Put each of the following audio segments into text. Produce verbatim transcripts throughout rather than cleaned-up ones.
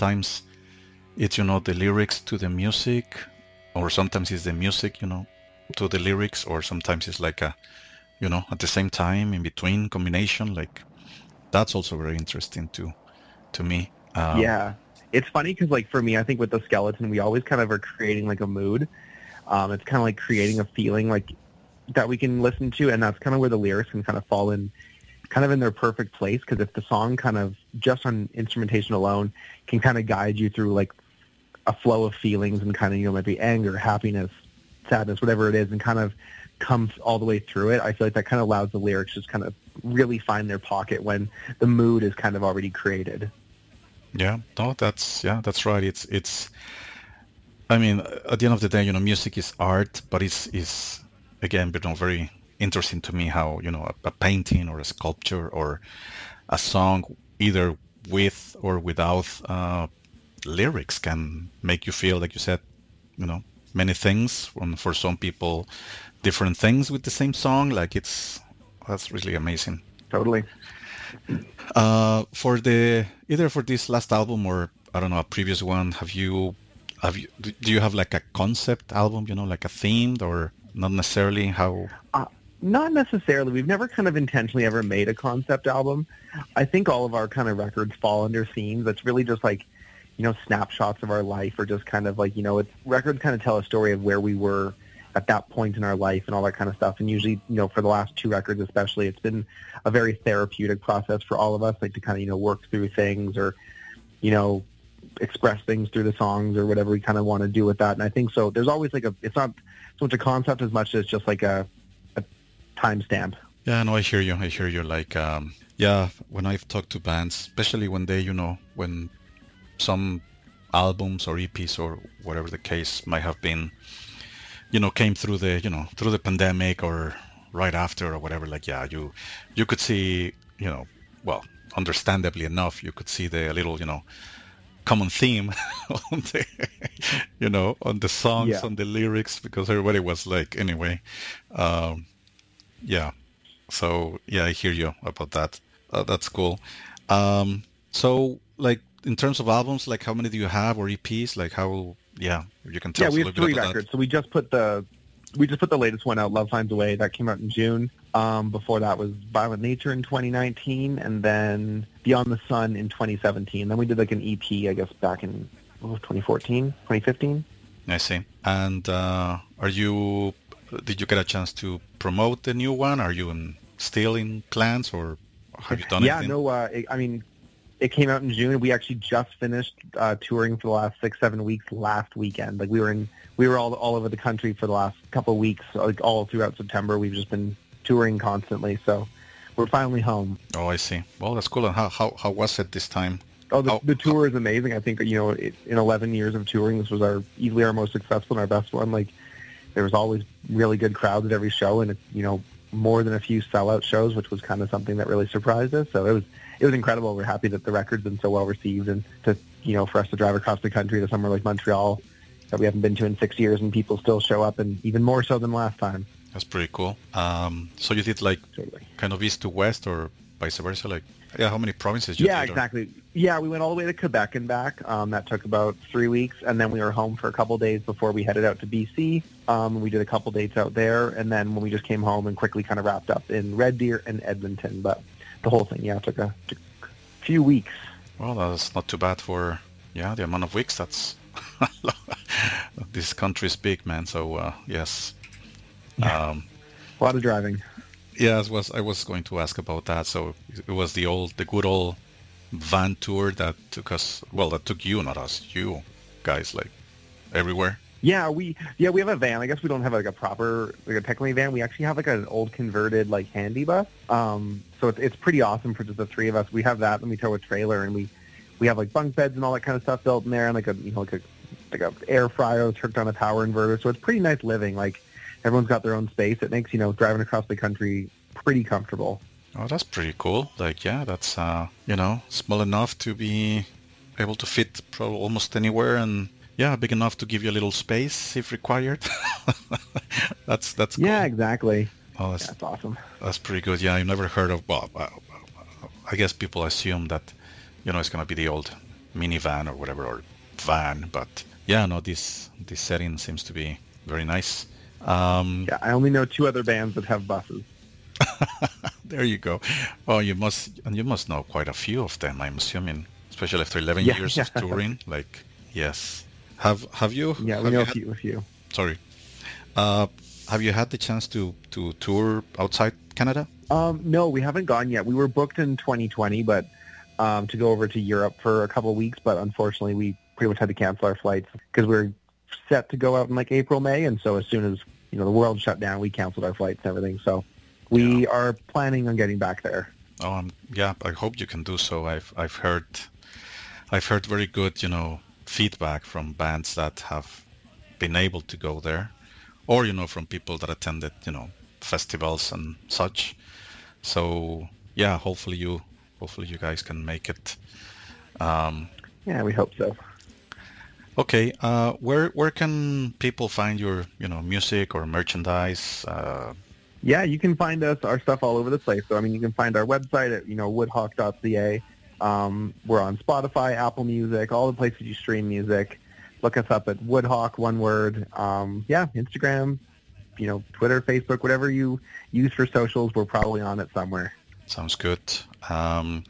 sometimes it's, you know, the lyrics to the music, or sometimes it's the music, you know, to the lyrics, or sometimes it's like a, you know, at the same time, in between combination. Like, that's also very interesting to to me. Um, Yeah. It's funny because, like, for me, I think with the Skeleton, we always kind of are creating, like, a mood. Um, it's kind of like creating a feeling, like, that we can listen to, and that's kind of where the lyrics can kind of fall in, kind of in their perfect place, because if the song kind of, just on instrumentation alone, can kind of guide you through, like, a flow of feelings and kind of, you know, maybe anger, happiness, sadness, whatever it is, and kind of comes all the way through it, I feel like that kind of allows the lyrics just kind of really find their pocket when the mood is kind of already created. yeah, no, that's yeah, that's right. It's it's. I mean, at the end of the day, you know, music is art, but it's is again, you know, very interesting to me how, you know, a, a painting or a sculpture or a song, either with or without uh, lyrics, can make you feel, like you said, you know, many things. And for some people, different things with the same song. Like, it's that's really amazing. Totally. Uh, for the either for this last album or I don't know, a previous one, have you have you do do you have like a concept album, you know, like a themed, or not necessarily? How? Uh, not necessarily. We've never kind of intentionally ever made a concept album. I think all of our kind of records fall under themes. It's really just like, you know, snapshots of our life, or just kind of like, you know, it's records kind of tell a story of where we were at that point in our life and all that kind of stuff. And usually, you know, for the last two records especially, it's been a very therapeutic process for all of us, like to kind of, you know, work through things, or, you know, express things through the songs, or whatever we kind of want to do with that. And I think so there's always like a, it's not so much a concept as much as just like a, a timestamp. Yeah, no, I hear you. I hear you. Like, um, yeah, when I've talked to bands, especially when they, you know, when some albums or E Ps or whatever the case might have been, you know, came through the, you know, through the pandemic or right after or whatever, like, yeah, you, you could see, you know, well, understandably enough, you could see the little, you know, common theme on the, you know, on the songs, Yeah. on the lyrics, because everybody was like, anyway, um, yeah. So yeah, I hear you about that. Uh, that's cool. Um, so like in terms of albums, like how many do you have, or E Ps? Like how? Yeah, if you can tell Yeah, us we a have little bit three about records. So we just put the we just put the latest one out, Love Finds a Way. That came out in June. Um, before that was Violent Nature in twenty nineteen, and then Beyond the Sun in twenty seventeen. Then we did like an E P, I guess, back in what was twenty fourteen, twenty fifteen. that. I see. And uh, are you? Did you get a chance to promote the new one? Are you in, still in plans, or have you done Yeah, anything? no, uh, it, I mean, it came out in June. We actually just finished uh, touring for the last six, seven weeks last weekend. Like we were in, we were all all over the country for the last couple of weeks, like all throughout September. We've just been touring constantly, so we're finally home. Oh, I see. Well, that's cool. And how how, how was it this time? Oh, the, How- the tour is amazing. I think, you know, it, in eleven years of touring, this was our easily our most successful and our best one. Like, there was always really good crowds at every show, and, you know, more than a few sellout shows, which was kind of something that really surprised us. So it was it was incredible. We're happy that the record's been so well received, and to, you know, for us to drive across the country to somewhere like Montreal that we haven't been to in six years, and people still show up, and even more so than last time. That's pretty cool. Um, so you did like Totally. kind of east to west, or vice versa? Like, yeah, how many provinces you Yeah, did? or- exactly. Yeah, we went all the way to Quebec and back. Um, that took about three weeks, and then we were home for a couple days before we headed out to B C. Um, we did a couple dates out there, and then when we just came home and quickly kind of wrapped up in Red Deer and Edmonton. But the whole thing, yeah, took a, took a few weeks. Well, that's not too bad for, yeah, the amount of weeks. That's this country is big, man. So uh, yes, Yeah. um, A lot of driving. yeah, I was I was going to ask about that. So it was the old, the good old van tour that took us. Well, that took you, not us, you guys, like everywhere. Yeah, we yeah we have a van. I guess we don't have like a proper like a technically van. We actually have like an old converted like handy bus. Um, so it's it's pretty awesome for just the three of us. We have that, and we tow a trailer, and we we have like bunk beds and all that kind of stuff built in there, and like a you know like a like a air fryer that's hooked on a power inverter. So it's pretty nice living. Like everyone's got their own space. It makes you know driving across the country pretty comfortable. Oh, that's pretty cool. Like, yeah, that's uh, you know, small enough to be able to fit pro- almost anywhere, and yeah, big enough to give you a little space if required. that's that's cool. Yeah, exactly. Oh, that's, That's awesome. that's pretty good. Yeah, I've never heard of. Well, I I guess people assume that, you know, it's gonna be the old minivan or whatever, or van. But yeah, no, this this setting seems to be very nice. Um, Yeah, I only know two other bands that have buses. There you go. Oh, you must and you must know quite a few of them, I'm assuming, especially after eleven Yeah, years yeah. of touring. Like, yes. Have have you? Yeah, we have know you a had, few. A few. sorry. Uh, have you had the chance to to tour outside Canada? Um, no, we haven't gone yet. We were booked in twenty twenty, but um, to go over to Europe for a couple of weeks, but unfortunately, we pretty much had to cancel our flights because we were set to go out in like April, May, and so as soon as you know the world shut down, we canceled our flights and everything. So we Yeah. are planning on getting back there. Oh, um, yeah. I hope you can do so. I've I've heard I've heard very good, you know, feedback from bands that have been able to go there, or you know, from people that attended, you know, festivals and such. So yeah, hopefully you hopefully you guys can make it. Um, Yeah, we hope so. okay, uh, where where can people find your you know music or merchandise? Uh, Yeah, you can find us, our stuff all over the place. So, I mean, you can find our website at, you know, woodhawk dot c a. Um, we're on Spotify, Apple Music, all the places you stream music. Look us up at Woodhawk, one word. Um, yeah, Instagram, you know, Twitter, Facebook, whatever you use for socials, we're probably on it somewhere. Sounds good. Um,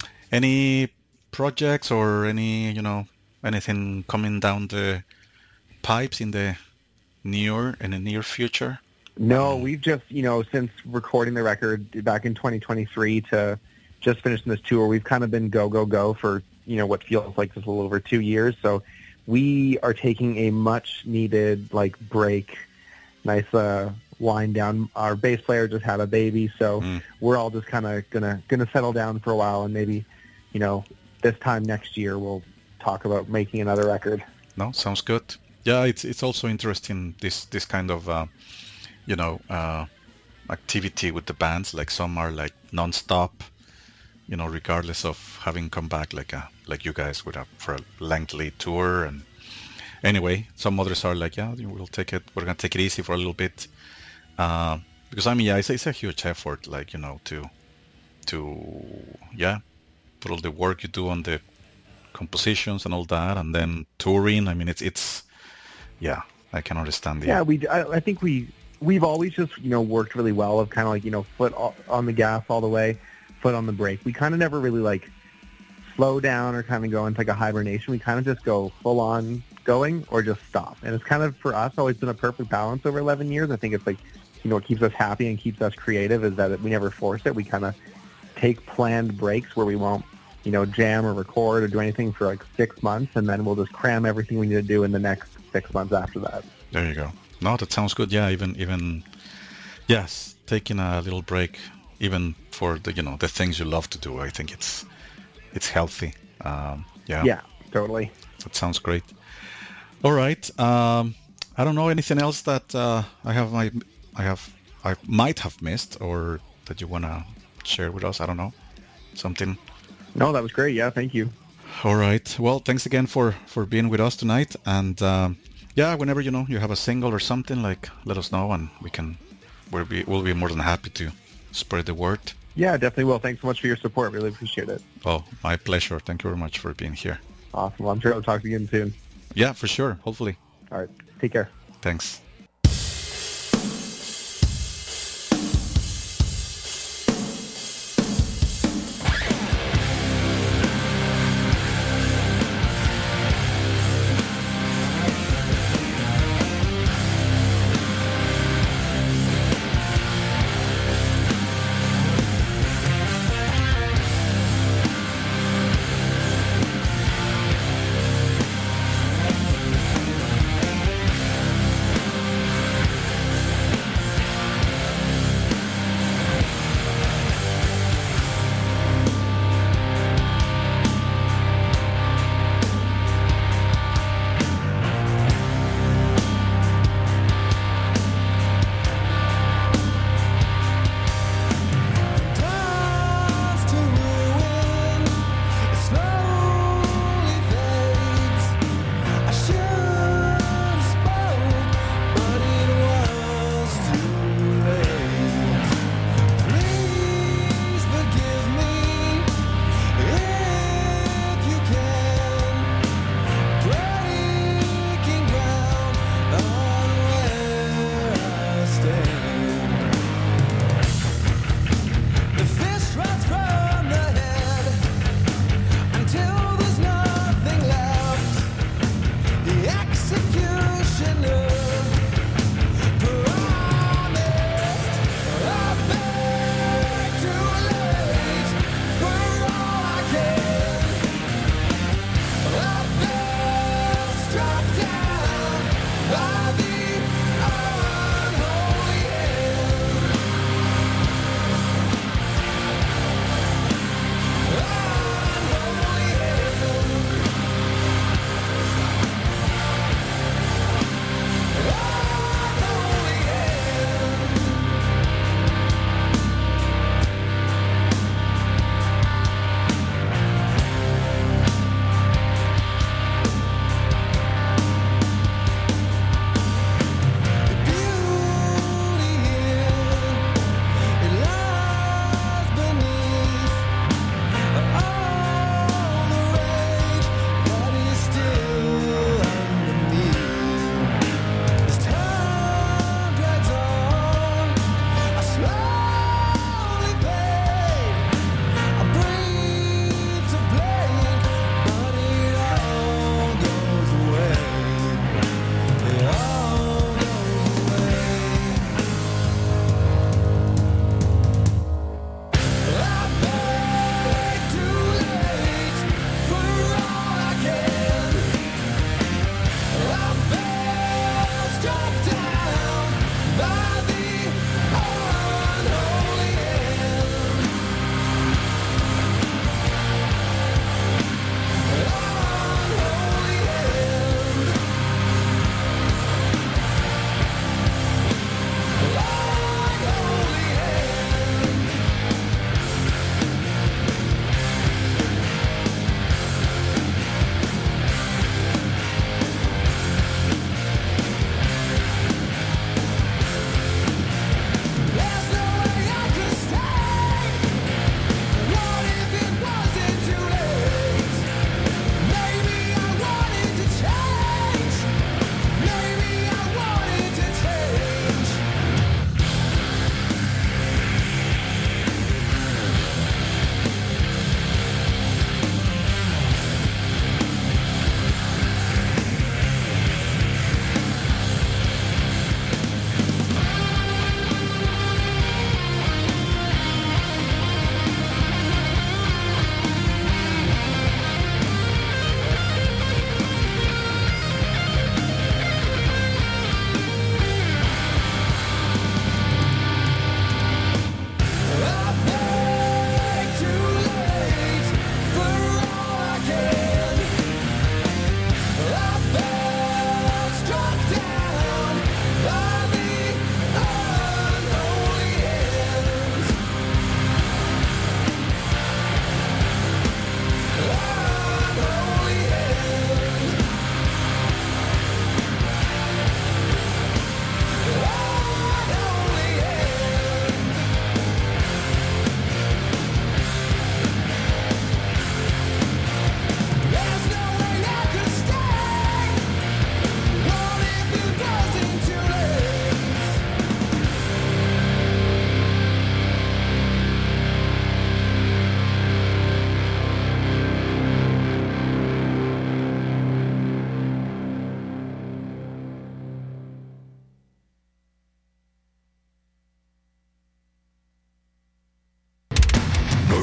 any projects or any you know anything coming down the pipes in the near in the near future? No, we've just, you know, since recording the record back in twenty twenty-three to just finishing this tour, we've kind of been go, go, go for, you know, what feels like just a little over two years. So we are taking a much needed, like, break, nice uh, wind down. Our bass player just had a baby, so Mm. we're all just kind of gonna gonna settle down for a while, and maybe, you know, this time next year we'll talk about making another record. No, sounds good. Yeah, it's it's also interesting this this kind of uh, you know uh, activity with the bands. Like some are like non-stop, you know, regardless of having come back like a like you guys would have for a lengthy tour. And anyway, some others are like, yeah, we'll take it. We're gonna take it easy for a little bit. Uh, because I mean, yeah, it's, it's a huge effort, like you know, to to yeah, put all the work you do on the compositions and all that, and then touring. I mean, it's it's yeah, I can understand the Yeah, we. I, I think we we've always just you know worked really well of kind of like you know foot o- on the gas all the way, foot on the brake. We kind of never really like slow down or kind of go into like a hibernation. We kind of just go full on going or just stop. And it's kind of for us always been a perfect balance over eleven years. I think it's like you know what keeps us happy and keeps us creative is that we never force it. We kind of take planned breaks where we won't you know jam or record or do anything for like six months, and then we'll just cram everything we need to do in the next six months after that. There you go. No, that sounds good. Yeah, even even yes, taking a little break, even for the you know the things you love to do. I think it's it's healthy. Um, yeah. Yeah, totally. That sounds great. All right. Um, I don't know anything else that uh, I have my I have I might have missed or that you wanna share with us. I don't know. Something. No, that was great. Yeah, thank you. All right. Well, thanks again for for being with us tonight. And um, yeah, whenever you know you have a single or something, like let us know, and we can we'll be we'll be more than happy to spread the word. Yeah, definitely will. Thanks so much for your support. Really appreciate it. Oh, my pleasure. Thank you very much for being here. Awesome. Well, I'm sure I'll talk to you again soon. Yeah, for sure. Hopefully. All right. Take care. Thanks.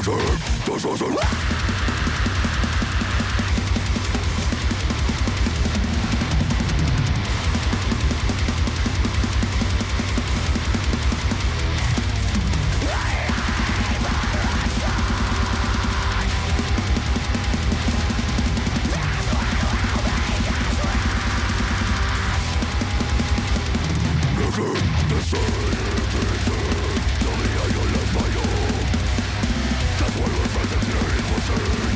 That's why we're friends and fearing for sure.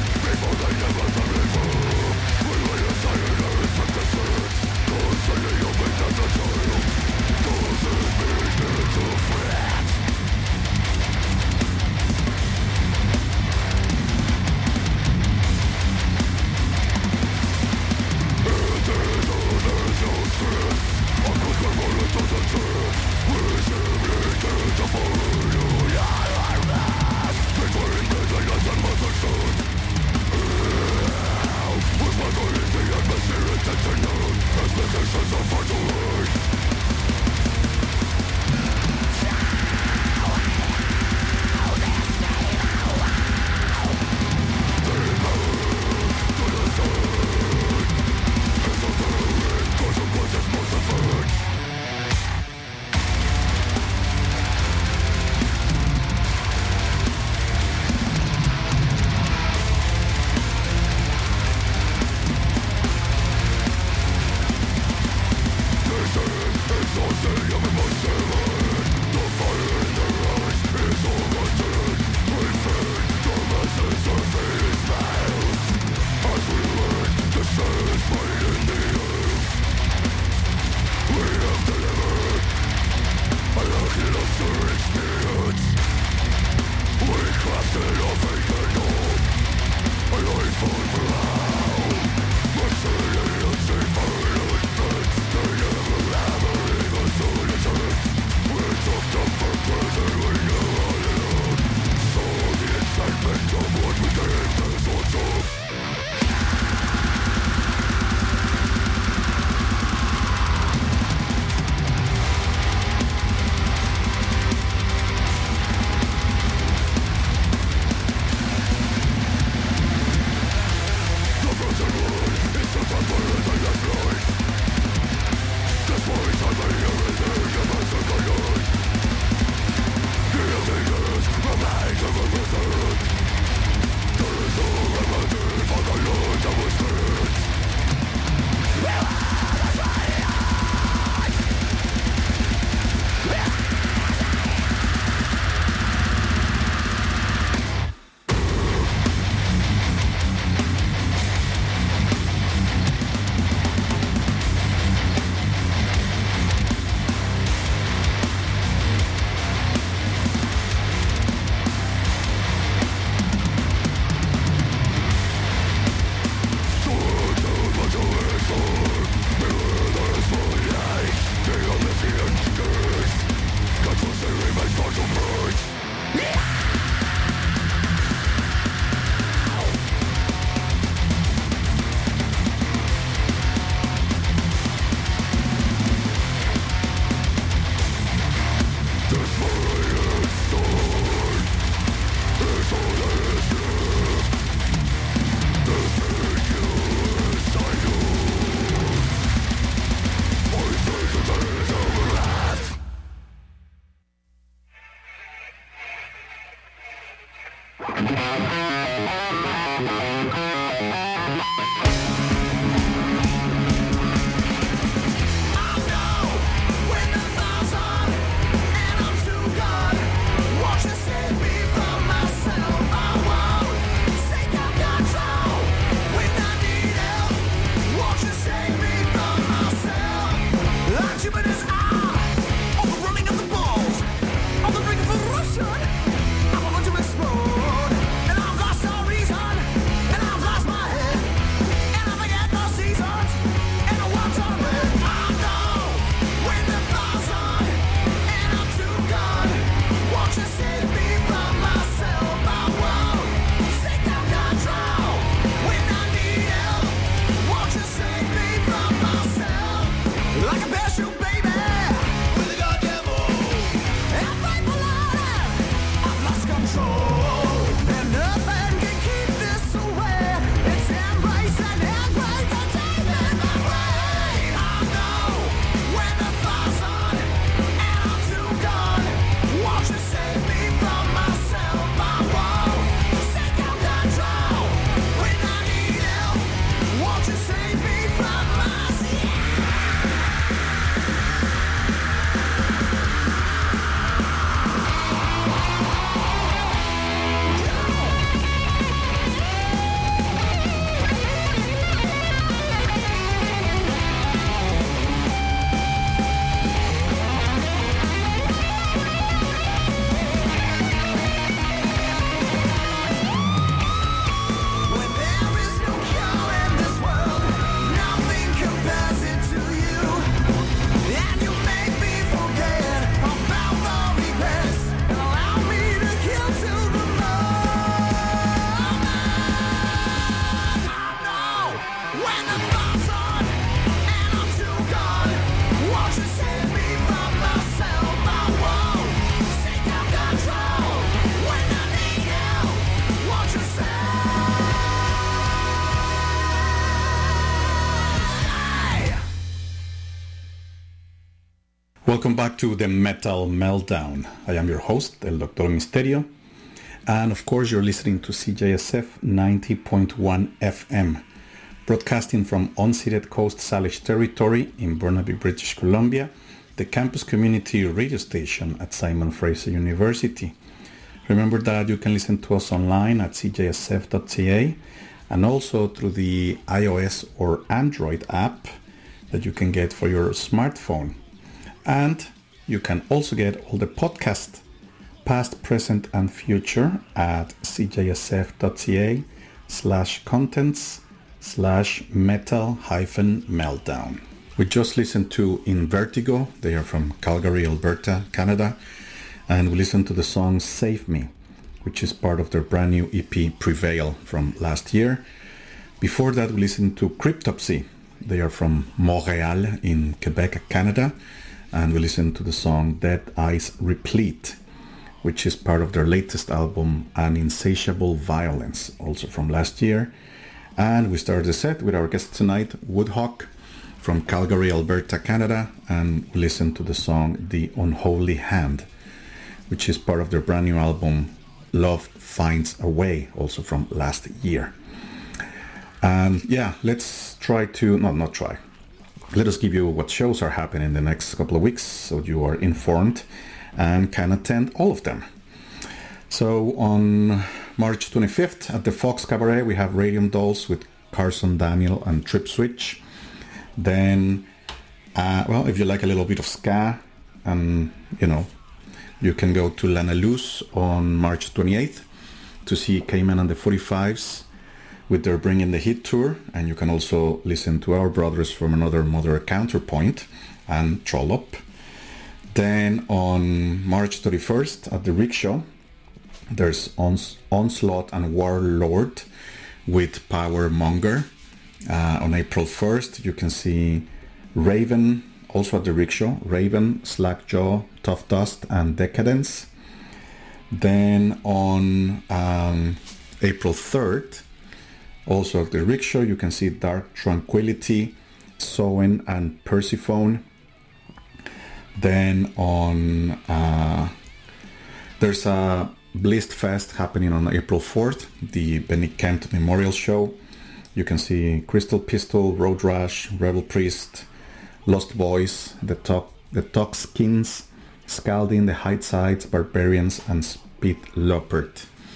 Welcome back to the Metal Meltdown. I am your host, El Doctor Misterio. And of course, you're listening to C J S F ninety point one F M, broadcasting from unceded Coast Salish territory in Burnaby, British Columbia, the campus community radio station at Simon Fraser University. Remember that you can listen to us online at c j s f dot c a and also through the iOS or Android app that you can get for your smartphone. And you can also get all the podcasts, past, present, and future at c j s f dot c a slash contents slash metal hyphen meltdown. We just listened to In Vertigo. They are from Calgary, Alberta, Canada. And we listened to the song Save Me, which is part of their brand new E P Prevail from last year. Before that, we listened to Cryptopsy. They are from Montreal in Quebec, Canada. And we listened to the song Dead Eyes Replete, which is part of their latest album, An Insatiable Violence, also from last year. And we started the set with our guest tonight, Woodhawk, from Calgary, Alberta, Canada. And we listened to the song The Unholy Hand, which is part of their brand new album, Love Finds a Way, also from last year. And yeah, let's try to, no, not try. Let us give you what shows are happening in the next couple of weeks so you are informed and can attend all of them. So on March twenty-fifth at the Fox Cabaret, we have Radium Dolls with Carson Daniel and Trip Switch. Then, uh, well, if you like a little bit of ska, and you know, you can go to Lana Luz on March twenty-eighth to see Cayman and the forty-fives with their Bring in the Heat tour, and you can also listen to our brothers from Another Mother Counterpoint and Trollop. Then on March thirty-first at the Rickshaw, there's Ons- Onslaught and Warlord with Power Monger. Uh, on April first, you can see Raven, also at the Rickshaw, Raven, Slackjaw, Tough Dust, and Decadence. Then on um, April third, also at the Rickshaw, you can see Dark Tranquility, Soen, and Persephone. Then on, uh, there's a Blist Fest happening on April fourth, the Benny Kent Memorial Show. You can see Crystal Pistol, Road Rash, Rebel Priest, Lost Boys, The Talk, the Toxkins, Scalding, The Heightsides, Barbarians, and Speed Leopard.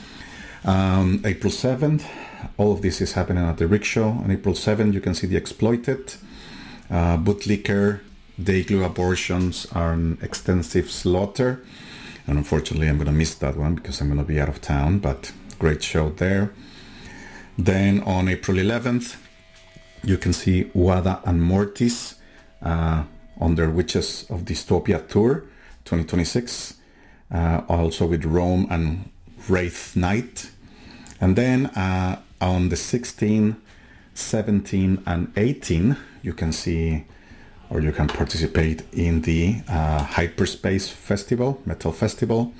Um, April seventh, all of this is happening at the Rickshaw. On April seventh, you can see The Exploited, uh, Bootlicker, Dayglue Abortions, and Extensive Slaughter. And unfortunately, I'm going to miss that one because I'm going to be out of town, but great show there. Then on April eleventh, you can see Wada and Mortis uh, on their Witches of Dystopia Tour twenty twenty-six, uh, also with Rome and Wraith Knight. And then uh, on the sixteenth, seventeenth, and eighteenth, you can see or you can participate in the uh, Hyperspace Festival, Metal Festival.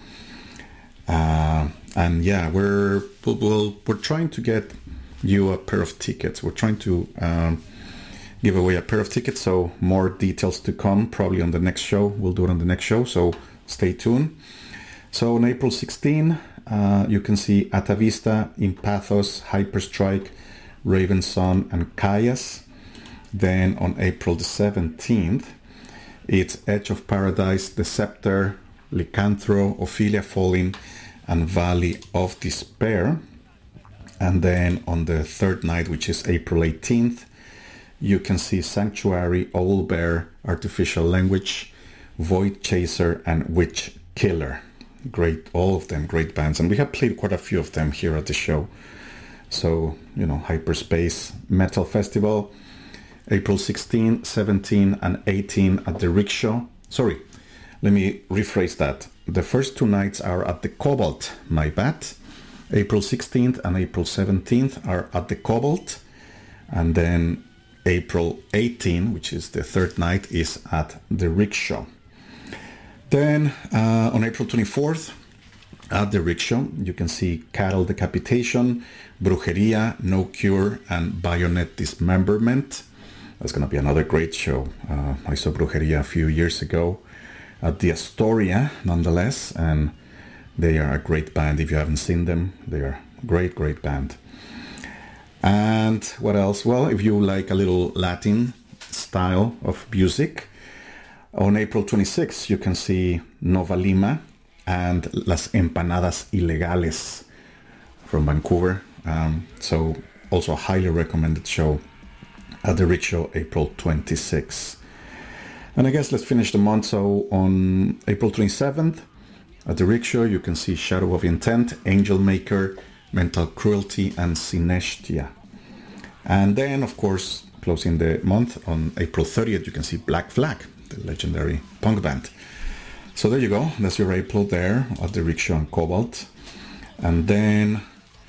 Uh, and yeah, we're we'll, we're trying to get you a pair of tickets. We're trying to um, give away a pair of tickets, so more details to come probably on the next show. We'll do it on the next show, so stay tuned. So on April sixteenth, uh, you can see Atavista, Impathos, Hyperstrike, Raven Sun, and Kayas. Then on April the seventeenth, it's Edge of Paradise, The Scepter, Lycanthro, Ophelia Falling, and Valley of Despair. And then on the third night, which is April eighteenth, you can see Sanctuary, Owl Bear, Artificial Language, Void Chaser, and Witch Killer. Great, all of them great bands. And we have played quite a few of them here at the show. So, you know, Hyperspace Metal Festival, April sixteenth, seventeenth, and eighteenth at the Rickshaw. Sorry, let me rephrase that. The first two nights are at the Cobalt, my bad. April sixteenth and April seventeenth are at the Cobalt. And then April eighteenth, which is the third night, is at the Rickshaw. Then uh, on April twenty-fourth, at the Rickshaw, you can see Cattle Decapitation, Brujeria, No Cure, and Bayonet Dismemberment. That's going to be another great show. Uh, I saw Brujeria a few years ago at the Astoria, nonetheless, and they are a great band. If you haven't seen them, they are a great, great band. And what else? Well, if you like a little Latin style of music, on April twenty-sixth, you can see Nova Lima and Las Empanadas Ilegales from Vancouver. Um, so also a highly recommended show at the Rickshaw, April twenty-sixth. And I guess let's finish the month. So on April twenty-seventh, at the Rickshaw, you can see Shadow of Intent, Angel Maker, Mental Cruelty, and Synestia. And then, of course, closing the month, on April thirtieth, you can see Black Flag, the legendary punk band. So there you go. That's your April there at the Rickshaw and Cobalt. And then,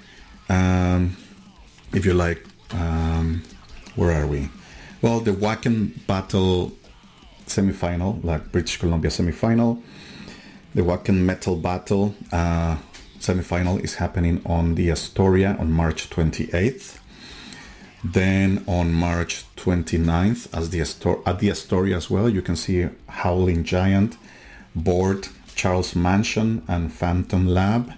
um, if you like, um, where are we? Well, the Wacken Battle semifinal, like British Columbia semifinal. The Wacken Metal Battle uh, semifinal is happening on the Astoria on March twenty-eighth. Then on March twenty-ninth, as the Astor- at the Astoria as well, you can see Howling Giant, Board, Charles Manson, and Phantom Lab.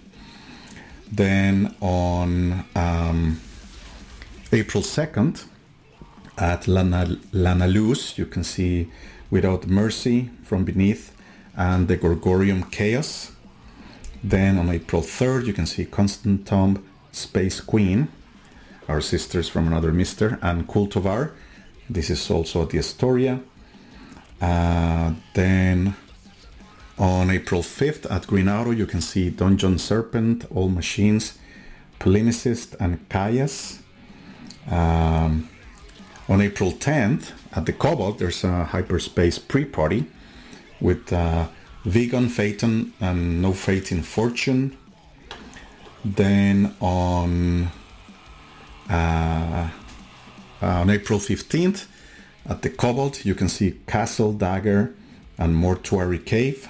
Then on um, April second, at Lana, Lana Luz, you can see Without Mercy, From Beneath, and the Gorgorium Chaos. Then on April third, you can see Constant Tomb, Space Queen, Our Sisters from Another Mister, and Kultovar. This is also at the Astoria. Uh, then on April fifth at Green Arrow, you can see Dungeon Serpent, All Machines, Polemicist, and Caius. Um, on April tenth at the Cobalt, there's a Hyperspace pre-party with uh, Vegan, Phaeton, and No Fate in Fortune. Then on uh, on April fifteenth at the Cobalt, you can see Castle, Dagger, and Mortuary Cave.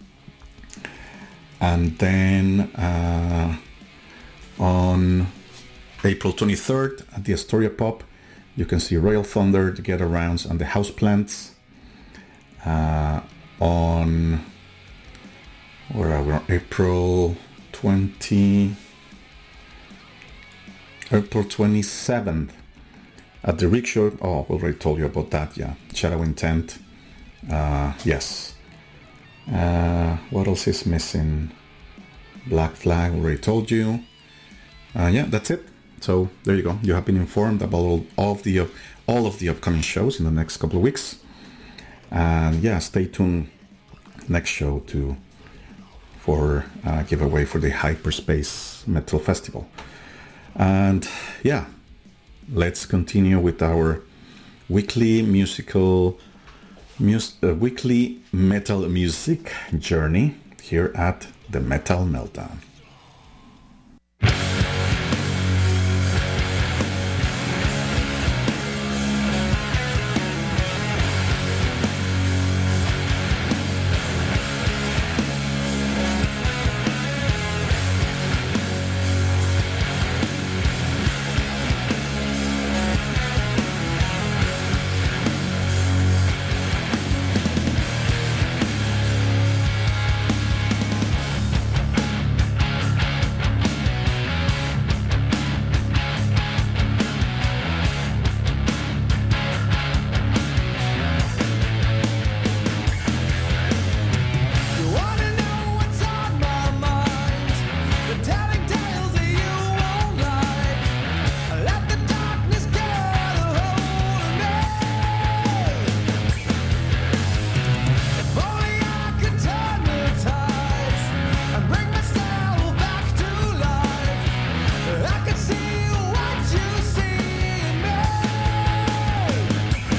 And then uh, on April twenty-third at the Astoria Pop, you can see Royal Thunder, the Get Arounds, and the Houseplants. Uh, on where are we? April twenty, April twenty-seventh at the Rickshaw. Oh, I already told you about that. Yeah, Shadow Intent. Uh, yes. Uh, what else is missing? Black Flag. Already told you. Uh, yeah, that's it. So there you go. You have been informed about all of the all of the upcoming shows in the next couple of weeks. And yeah, stay tuned next show to for uh, giveaway for the Hyperspace Metal Festival. And yeah, let's continue with our weekly musical, mus- uh, weekly metal music journey here at the Metal Meltdown.